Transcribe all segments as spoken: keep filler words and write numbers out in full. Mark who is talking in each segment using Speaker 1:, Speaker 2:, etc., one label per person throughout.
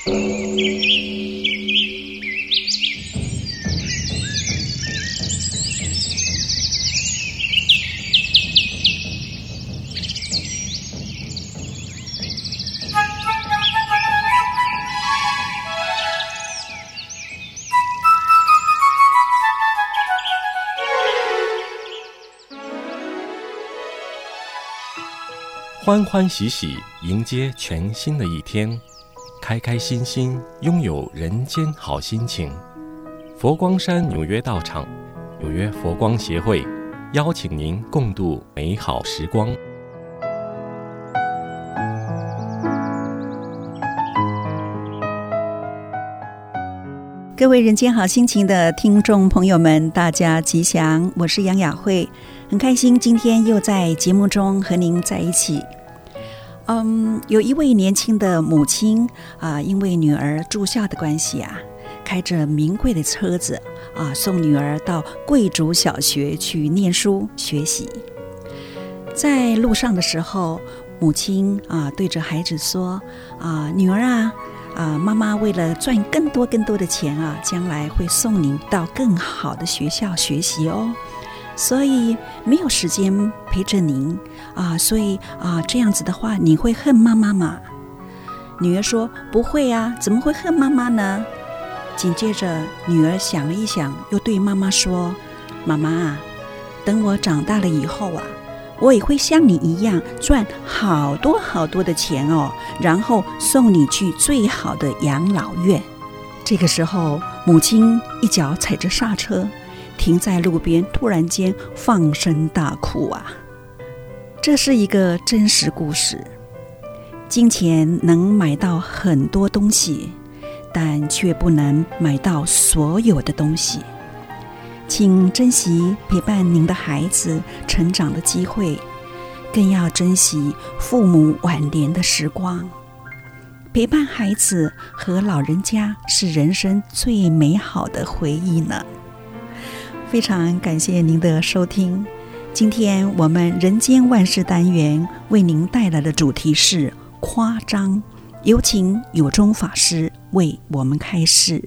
Speaker 1: 欢欢喜喜迎接全新的一天，开开心心拥有人间好心情。佛光山纽约道场纽约佛光协会邀请您共度美好时光。
Speaker 2: 各位人间好心情的听众朋友们，大家吉祥，我是杨雅慧，很开心今天又在节目中和您在一起。嗯，有一位年轻的母亲啊，因为女儿住校的关系啊，开着名贵的车子啊，送女儿到贵族小学去念书学习。在路上的时候，母亲啊对着孩子说啊，女儿啊啊，妈妈为了赚更多更多的钱啊，将来会送你到更好的学校学习哦，所以没有时间陪着您啊，所以啊这样子的话，你会恨妈妈吗？女儿说不会啊，怎么会恨妈妈呢？紧接着女儿想了一想，又对妈妈说，妈妈啊，等我长大了以后啊，我也会像你一样赚好多好多的钱哦，然后送你去最好的养老院。这个时候，母亲一脚踩着刹车，停在路边，突然间放声大哭啊！这是一个真实故事。金钱能买到很多东西，但却不能买到所有的东西。请珍惜陪伴您的孩子成长的机会，更要珍惜父母晚年的时光。陪伴孩子和老人家是人生最美好的回忆呢。非常感谢您的收听，今天我们人间万事单元为您带来的主题是夸张，有请有中法师为我们开示。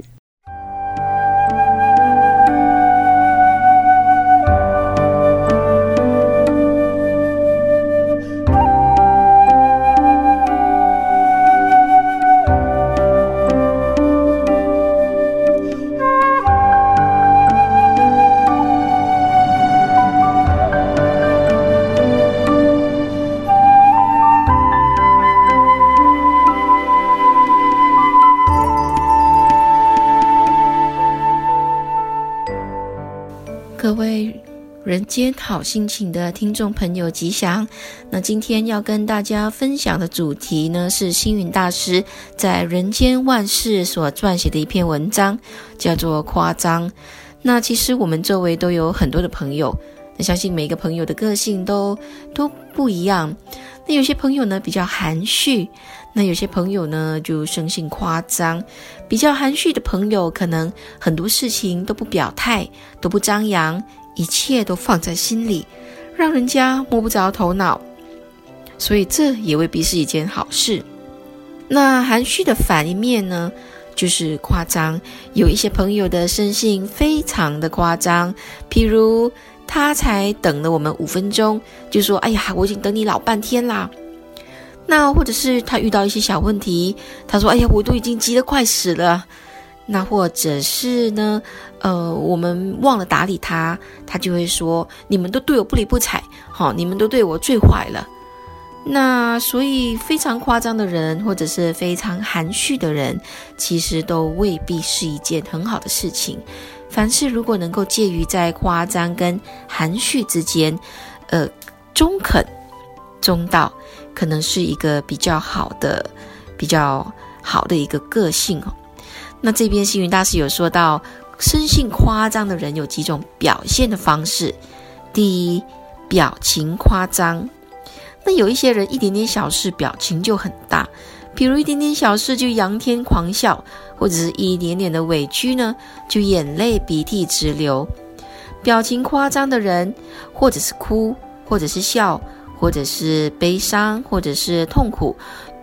Speaker 3: 各位人间好心情的听众朋友吉祥，那今天要跟大家分享的主题呢，是星云大师在人间万事所撰写的一篇文章，叫做夸张。那其实我们周围都有很多的朋友，那相信每个朋友的个性都都不一样。那有些朋友呢比较含蓄，那有些朋友呢就生性夸张。比较含蓄的朋友可能很多事情都不表态，都不张扬，一切都放在心里，让人家摸不着头脑，所以这也未必是一件好事。那含蓄的反一面呢，就是夸张。有一些朋友的生性非常的夸张，譬如他才等了我们五分钟，就说哎呀，我已经等你老半天啦。那或者是他遇到一些小问题，他说哎呀，我都已经急得快死了。那或者是呢呃，我们忘了打理他，他就会说你们都对我不理不睬，好，你们都对我最坏了。那所以非常夸张的人，或者是非常含蓄的人，其实都未必是一件很好的事情。凡事如果能够介于在夸张跟含蓄之间，呃，中肯中道，可能是一个比较好的比较好的一个个性哦。那这边星云大师有说到，生性夸张的人有几种表现的方式。第一，表情夸张。那有一些人一点点小事表情就很大，比如一点点小事就仰天狂笑，或者是一点点的委屈呢，就眼泪鼻涕直流。表情夸张的人，或者是哭，或者是笑，或者是悲伤，或者是痛苦，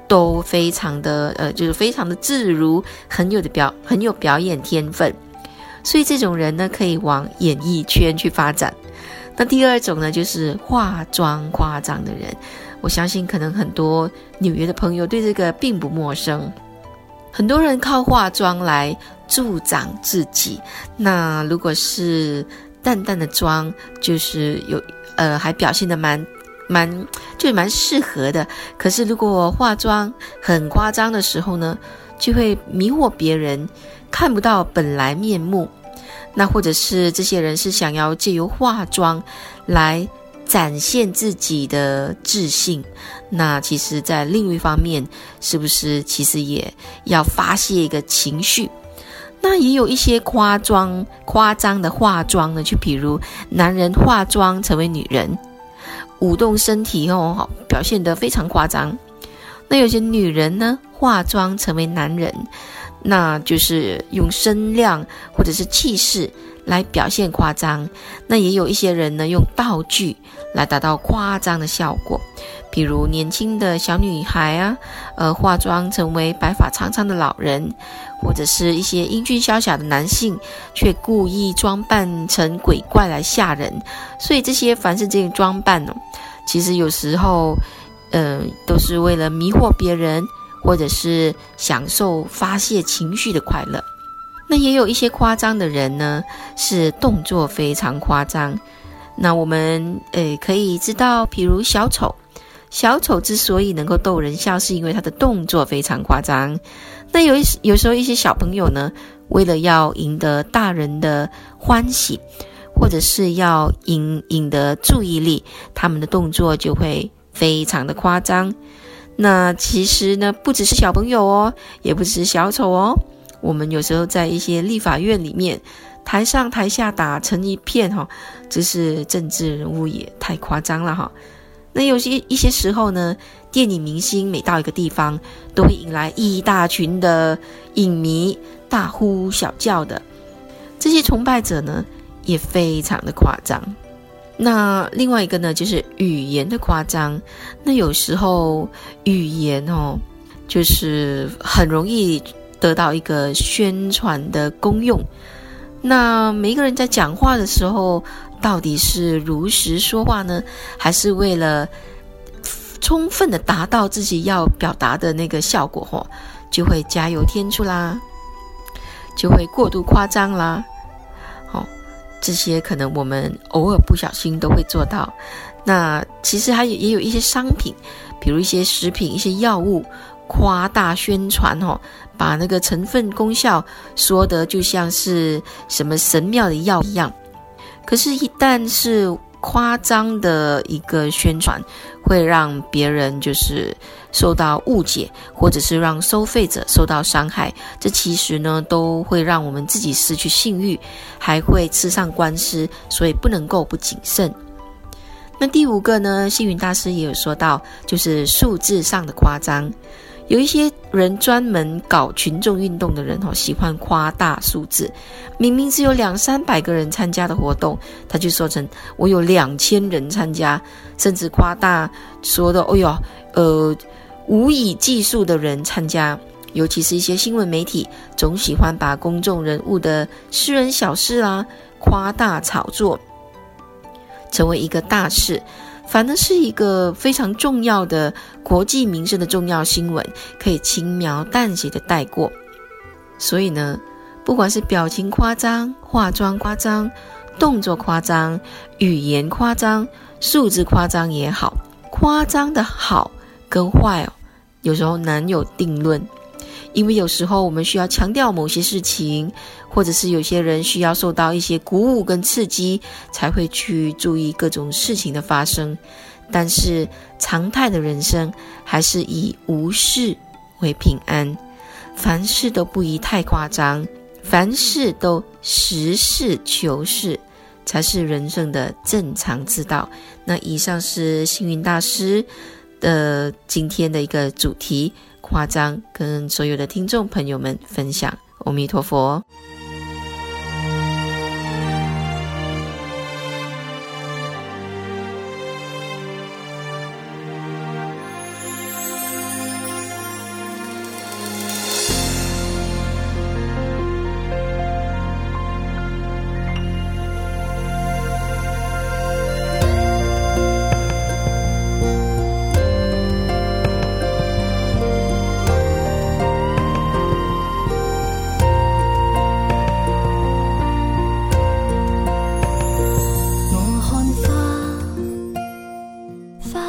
Speaker 3: 都非常的呃，就是非常的自如，很有的表很有表演天分，所以这种人呢，可以往演艺圈去发展。那第二种呢，就是化妆夸张的人，我相信可能很多纽约的朋友对这个并不陌生。很多人靠化妆来助长自己，那如果是淡淡的妆，就是有呃还表现得蛮蛮就蛮适合的。可是如果化妆很夸张的时候呢，就会迷惑别人，看不到本来面目。那或者是这些人是想要借由化妆来展现自己的自信，那其实在另一方面是不是其实也要发泄一个情绪。那也有一些夸张夸张的化妆呢，就比如男人化妆成为女人，舞动身体哦，表现得非常夸张。那有些女人呢化妆成为男人，那就是用声量或者是气势来表现夸张。那也有一些人呢用道具来达到夸张的效果，比如年轻的小女孩啊，呃，化妆成为白发苍苍的老人，或者是一些英俊潇洒的男性，却故意装扮成鬼怪来吓人。所以这些凡是这个装扮哦，其实有时候呃，都是为了迷惑别人，或者是享受发泄情绪的快乐。那也有一些夸张的人呢，是动作非常夸张。那我们呃可以知道，比如小丑，小丑之所以能够逗人笑，是因为他的动作非常夸张。那有有时候一些小朋友呢，为了要赢得大人的欢喜，或者是要赢赢得注意力，他们的动作就会非常的夸张。那其实呢，不只是小朋友哦，也不只是小丑哦，我们有时候在一些立法院里面，台上台下打成一片哈、哦，这是政治人物也太夸张了哈。那有些一些时候呢，电影明星每到一个地方，都会引来一大群的影迷大呼小叫的，这些崇拜者呢，也非常的夸张。那另外一个呢，就是语言的夸张。那有时候语言哦，就是很容易得到一个宣传的功用。那每一个人在讲话的时候，到底是如实说话呢，还是为了充分的达到自己要表达的那个效果哦，就会加油添醋啦，就会过度夸张啦。哦，这些可能我们偶尔不小心都会做到。那其实还有也有一些商品，比如一些食品、一些药物，夸大宣传哦，把那个成分功效说得就像是什么神妙的药一样。可是一旦是夸张的一个宣传，会让别人就是受到误解，或者是让收费者受到伤害，这其实呢都会让我们自己失去信誉，还会吃上官司，所以不能够不谨慎。那第五个呢，星云大师也有说到，就是数字上的夸张。有一些人专门搞群众运动的人哦，喜欢夸大数字，明明只有两三百个人参加的活动，他就说成我有两千人参加，甚至夸大说的，哎呦，呃，无以计数的人参加。尤其是一些新闻媒体，总喜欢把公众人物的私人小事啊，夸大炒作，成为一个大事。反而是一个非常重要的国际民生的重要新闻，可以轻描淡写的带过。所以呢，不管是表情夸张、化妆夸张、动作夸张、语言夸张、数字夸张也好，夸张的好跟坏哦，有时候难有定论。因为有时候我们需要强调某些事情，或者是有些人需要受到一些鼓舞跟刺激，才会去注意各种事情的发生。但是常态的人生还是以无事为平安，凡事都不宜太夸张，凡事都实事求是，才是人生的正常之道。那以上是星云大师的今天的一个主题，夸张，跟所有的听众朋友们分享。阿弥陀佛。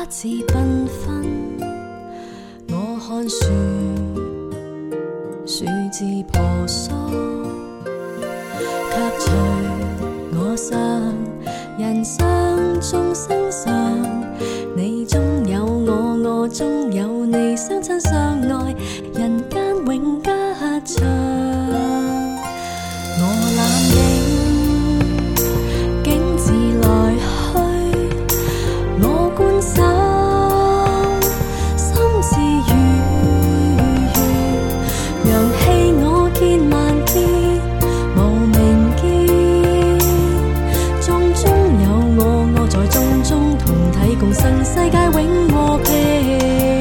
Speaker 4: 自缤纷，我看樹樹字婆娑，卻隨我想人生中生上，你中有我，我中有你，相親相愛，人間永吉祥。我攬影景自來去，我觀賞心自愉愉，陽氣我見萬遍無明見，眾中有我，我在眾中同體共生，世界永和平。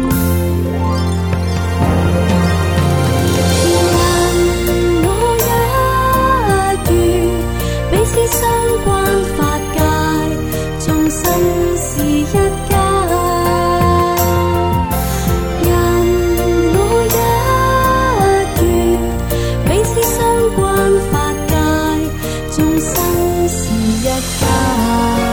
Speaker 4: 相關法界，眾生是一家。人我一元，彼此相關法界，眾生是一家。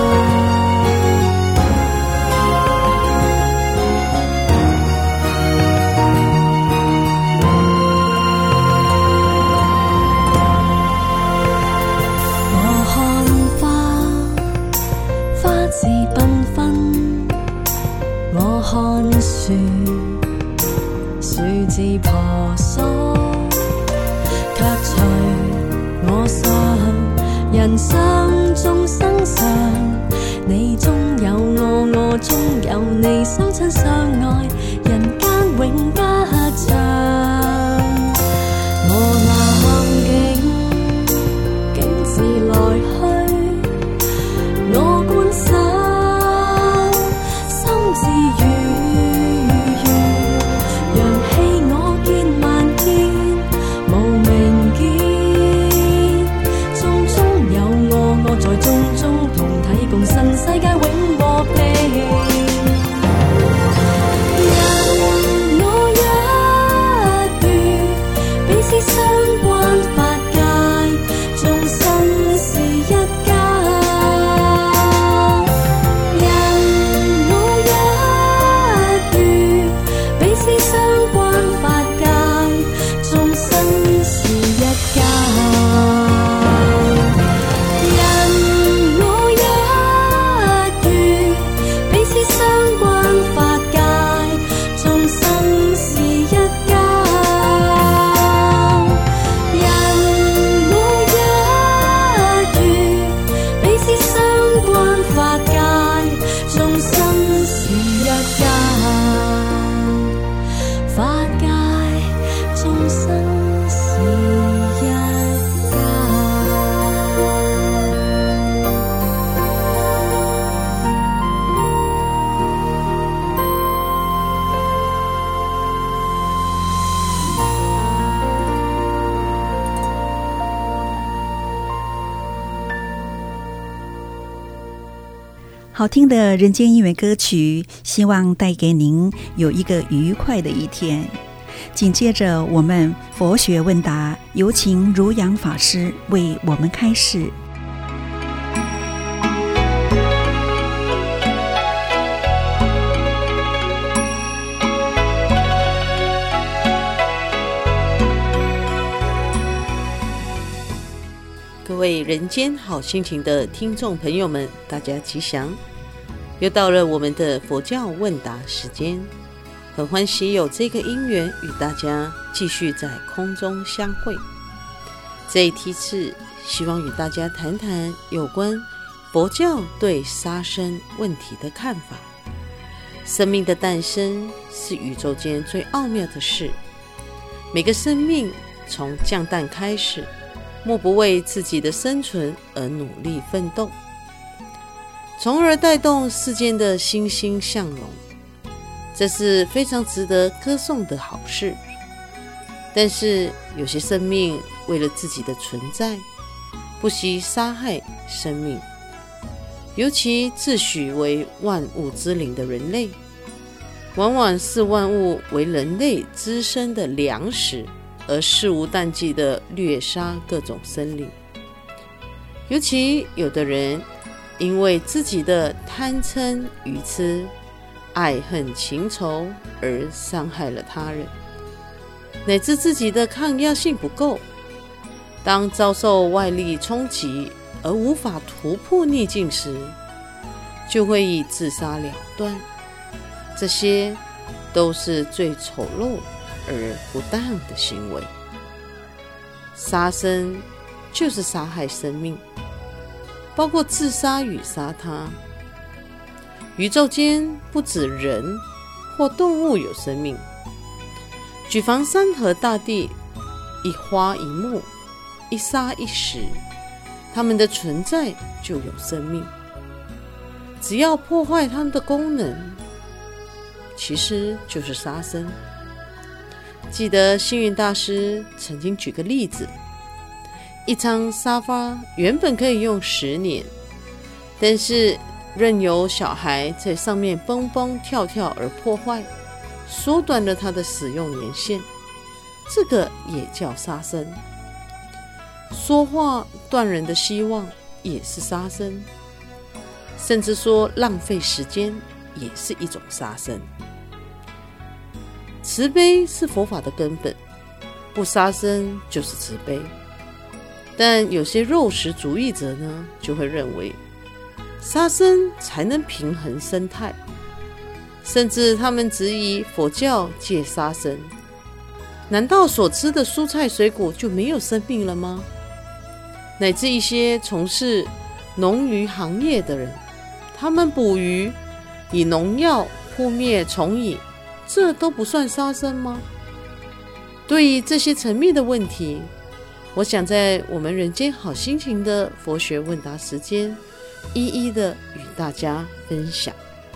Speaker 4: 我看樹樹字婆娑，卻隨我想人生中生上，你中有我，我中有你，相親相愛，人間永吉祥。我攬景景自來去，我觀賞自愉愉，陽氣我見萬遍無明見，眾中有我，我在眾中同體共生，世界永和平。人我一元，彼此相關法界，眾生是一家。相關法界，眾生是一家。人我一元，彼此相關法界，眾生是一家。人我一元，彼此相關法界，眾生是一家。法界眾生是一家。
Speaker 2: 好听的人间音乐歌曲，希望带给您有一个愉快的一天。紧接着我们佛学问答，有请如阳法师为我们开示。
Speaker 5: 各位人间好心情的听众朋友们，大家吉祥！又到了我们的佛教问答时间，很欢喜有这个因缘与大家继续在空中相会。这一题次希望与大家谈谈有关佛教对杀生问题的看法。生命的诞生是宇宙间最奥妙的事，每个生命从降诞开始，莫不为自己的生存而努力奋斗，从而带动世间的欣欣向荣，这是非常值得歌颂的好事。但是有些生命为了自己的存在，不惜杀害生命，尤其自诩为万物之灵的人类，往往视万物为人类滋生的粮食，而肆无忌惮地掠杀各种生灵。尤其有的人因为自己的贪嗔愚痴、爱恨情仇而伤害了他人，乃至自己的抗压性不够，当遭受外力冲击而无法突破逆境时，就会以自杀了断。这些都是最丑陋而不当的行为。杀生就是杀害生命，包括自杀与杀他。宇宙间不止人或动物有生命，举凡山河大地，一花一木，一沙一石，它们的存在就有生命。只要破坏它们的功能，其实就是杀生。记得星云大师曾经举个例子，一张沙发原本可以用十年，但是任由小孩在上面蹦蹦跳跳而破坏，缩短了它的使用年限，这个也叫杀生。说话断人的希望也是杀生，甚至说浪费时间也是一种杀生。慈悲是佛法的根本，不杀生就是慈悲。但有些肉食主义者呢，就会认为杀生才能平衡生态，甚至他们质疑佛教戒杀生。难道所吃的蔬菜水果就没有生命了吗？乃至一些从事农渔行业的人，他们捕鱼以农药扑灭虫蚁，这都不算杀生吗？对于这些层面的问题，我想在我们人间好心情的佛学问答时间，一一的与大家分享。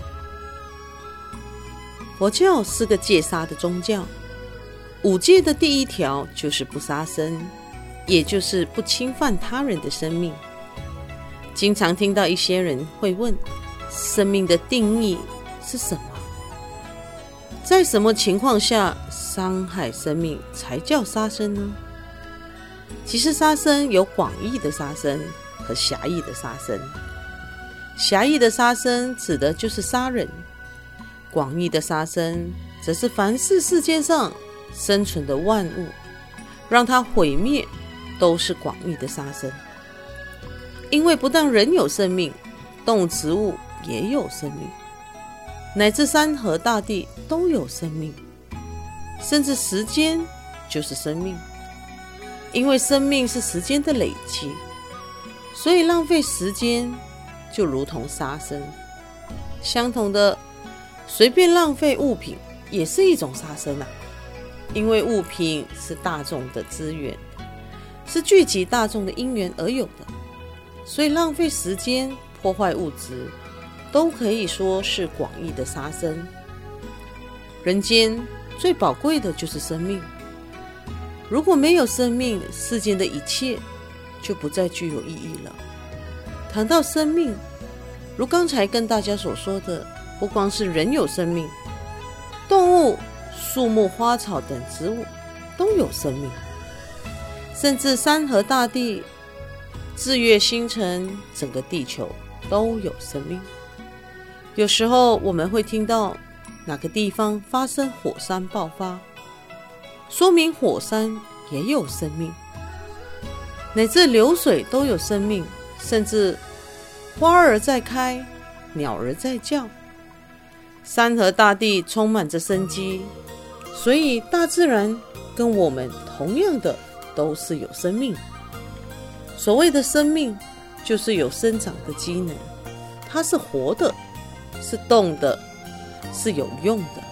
Speaker 5: 佛教是个戒杀的宗教，五戒的第一条就是不杀生，也就是不侵犯他人的生命。经常听到一些人会问，生命的定义是什么？在什么情况下伤害生命才叫杀生呢？其实杀生有广义的杀生和狭义的杀生。狭义的杀生指的就是杀人，广义的杀生则是凡是世界上生存的万物，让它毁灭，都是广义的杀生。因为不但人有生命，动植物也有生命，乃至山河大地都有生命，甚至时间就是生命。因为生命是时间的累积，所以浪费时间就如同杀生。相同的，随便浪费物品也是一种杀生啊。因为物品是大众的资源，是聚集大众的因缘而有的，所以浪费时间、破坏物质都可以说是广义的杀生。人间最宝贵的就是生命，如果没有生命，世间的一切就不再具有意义了。谈到生命，如刚才跟大家所说的，不光是人有生命，动物、树木、花草等植物都有生命，甚至山河大地、日月星辰，整个地球都有生命。有时候我们会听到哪个地方发生火山爆发，说明火山也有生命，乃至流水都有生命，甚至花儿在开，鸟儿在叫，山河大地充满着生机。所以大自然跟我们同样的都是有生命。所谓的生命，就是有生长的机能，它是活的，是动的，是有用的。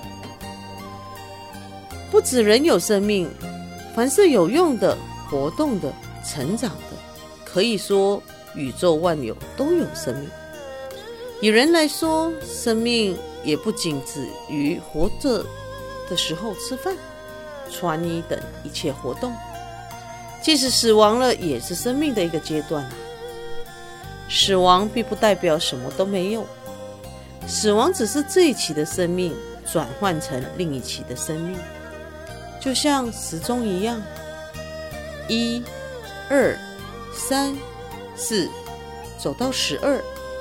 Speaker 5: 不止人有生命，凡是有用的、活动的、成长的，可以说宇宙万有都有生命。以人来说，生命也不仅止于活着的时候吃饭、穿衣等一切活动，即使死亡了，也是生命的一个阶段啊。死亡并不代表什么都没有，死亡只是这一期的生命转换成另一期的生命，就像时钟一样，一、二、三、四，走到十二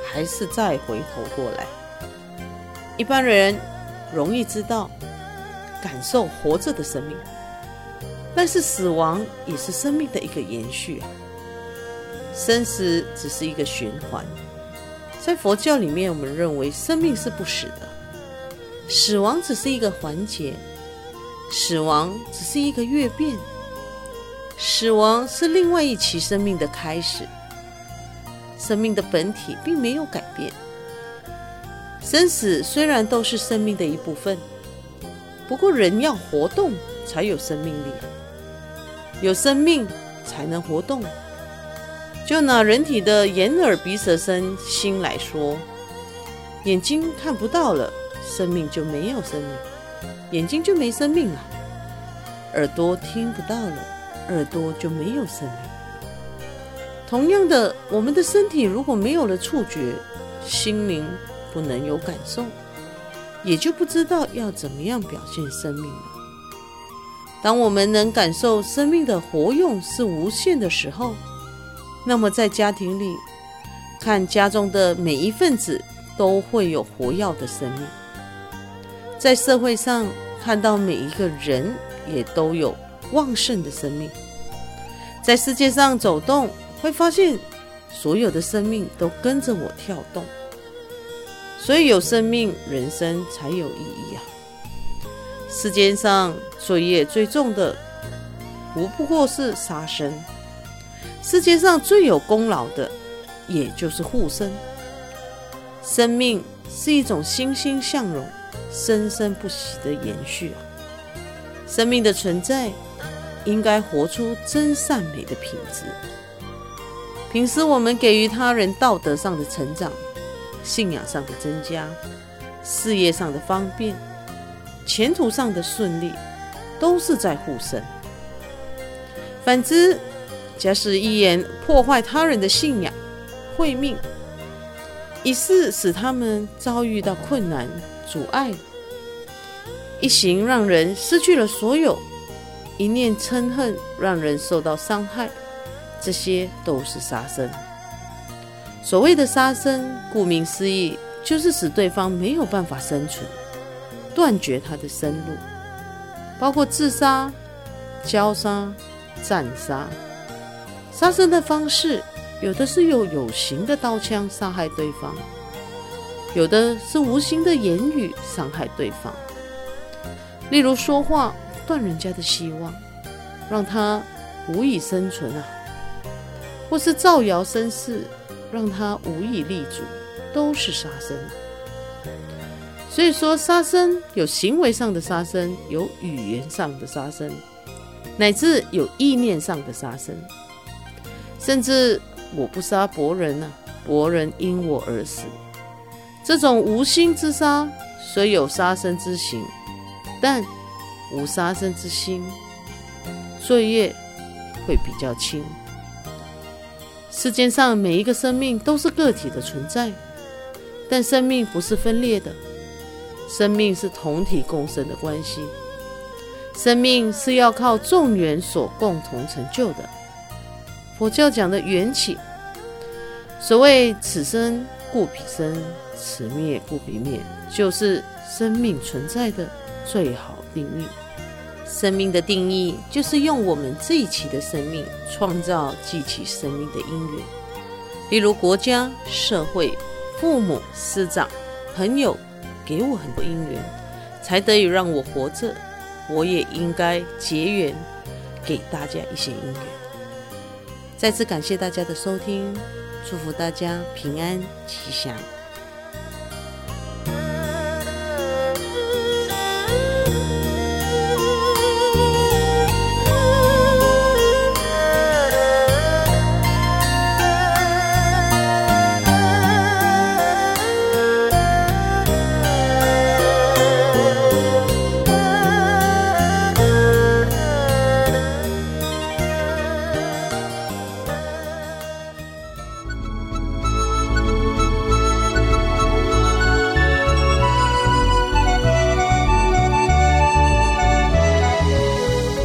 Speaker 5: 还是再回头过来。一般人容易知道感受活着的生命，但是死亡也是生命的一个延续啊。生死只是一个循环，在佛教里面，我们认为生命是不死的，死亡只是一个环节，死亡只是一个跃变，死亡是另外一期生命的开始。生命的本体并没有改变，生死虽然都是生命的一部分，不过人要活动才有生命力，有生命才能活动。就拿人体的眼耳鼻舌身心来说，眼睛看不到了，生命就没有生命，眼睛就没生命了；耳朵听不到了，耳朵就没有生命。同样的，我们的身体如果没有了触觉，心灵不能有感受，也就不知道要怎么样表现生命了。当我们能感受生命的活用是无限的时候，那么在家庭里看家中的每一份子都会有活跃的生命，在社会上看到每一个人也都有旺盛的生命，在世界上走动会发现所有的生命都跟着我跳动，所以有生命，人生才有意义啊！世间上罪业最重的无不过是杀生，世界上最有功劳的也就是护生。生命是一种欣欣向荣、生生不息的延续啊！生命的存在应该活出真善美的品质。平时我们给予他人道德上的成长，信仰上的增加，事业上的方便，前途上的顺利，都是在护生。反之，假使一言破坏他人的信仰、慧命，一事使他们遭遇到困难、阻碍，一行让人失去了所有，一念嗔恨让人受到伤害，这些都是杀生。所谓的杀生，顾名思义，就是使对方没有办法生存，断绝他的生路，包括自杀、骄杀、战杀。杀生的方式，有的是用有形的刀枪杀害对方，有的是无形的言语伤害对方。例如说话断人家的希望，让他无以生存啊；或是造谣生事，让他无以立足，都是杀生。所以说，杀生有行为上的杀生，有语言上的杀生，乃至有意念上的杀生。甚至我不杀伯仁啊，伯仁因我而死。这种无心之杀，虽有杀生之行，但无杀生之心，罪业会比较轻。世间上每一个生命都是个体的存在，但生命不是分裂的，生命是同体共生的关系，生命是要靠众缘所共同成就的。佛教讲的缘起，所谓此生故彼生，此灭故彼灭，就是生命存在的最好定义。生命的定义就是用我们这一期的生命创造记起生命的因缘。例如国家、社会、父母、师长、朋友给我很多因缘，才得以让我活着，我也应该结缘给大家一些因缘。再次感谢大家的收听，祝福大家平安吉祥。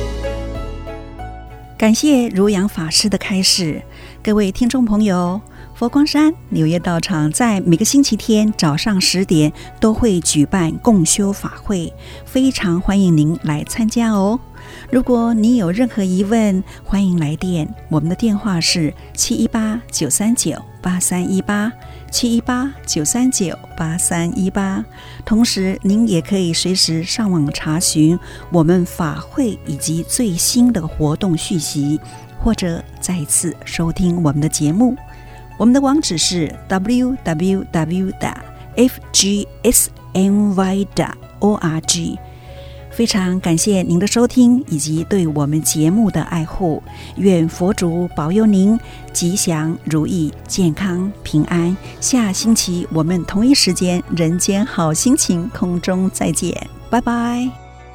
Speaker 2: 感谢如阳法师的开示，各位听众朋友， 佛光山纽约道场在每个星期天早上十点都会举办共修法会，非常欢迎您来参加哦。如果你有任何疑问，欢迎来电，我们的电话是七一八九三九八三一八 七一八九三九八三一八。同时您也可以随时上网查询我们法会以及最新的活动讯息，或者再次收听我们的节目。我们的网址是 double-u double-u double-u 点 f g s n y 点 org。非常感谢您的收听以及对我们节目的爱护，愿佛主保佑您吉祥如意、健康平安。下星期我们同一时间人间好心情空中再见，拜拜。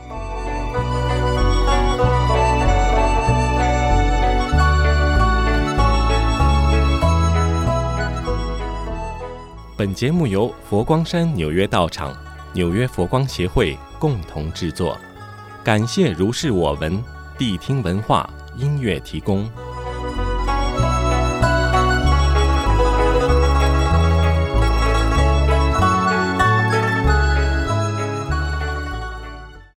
Speaker 1: 本节目由佛光山纽约道场、纽约佛光协会共同制作，感谢如是我闻谛听文化音乐提供。